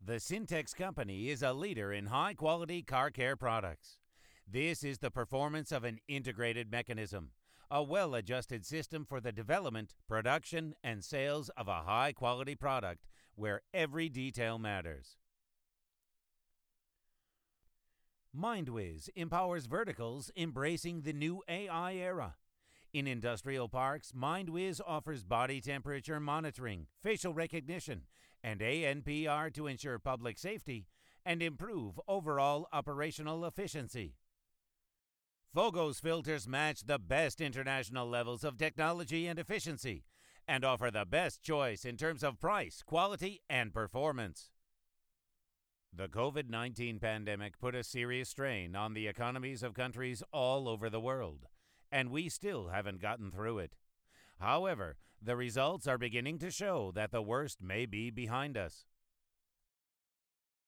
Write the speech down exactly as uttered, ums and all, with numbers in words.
The Syntex Company is a leader in high-quality car care products. This is the performance of an integrated mechanism, a well-adjusted system for the development, production, and sales of a high-quality product where every detail matters. MindWiz empowers verticals embracing the new A I era. In industrial parks, MindWiz offers body temperature monitoring, facial recognition, and A N P R to ensure public safety and improve overall operational efficiency. Fogos filters match the best international levels of technology and efficiency and offer the best choice in terms of price, quality, and performance. The COVID nineteen pandemic put a serious strain on the economies of countries all over the world, and we still haven't gotten through it. However, the results are beginning to show that the worst may be behind us.